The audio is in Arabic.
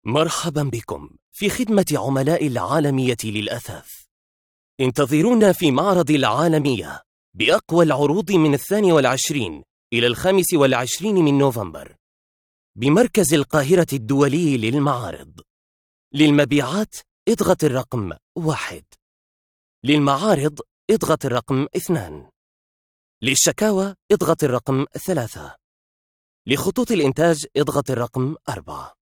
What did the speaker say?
مرحبا بكم في خدمة عملاء العالمية للأثاث. انتظرونا في معرض العالمية بأقوى العروض من 22 إلى 25 من نوفمبر بمركز القاهرة الدولي للمعارض. للمبيعات اضغط الرقم 1، للمعارض اضغط الرقم 2، للشكاوى اضغط الرقم 3، لخطوط الإنتاج اضغط الرقم 4.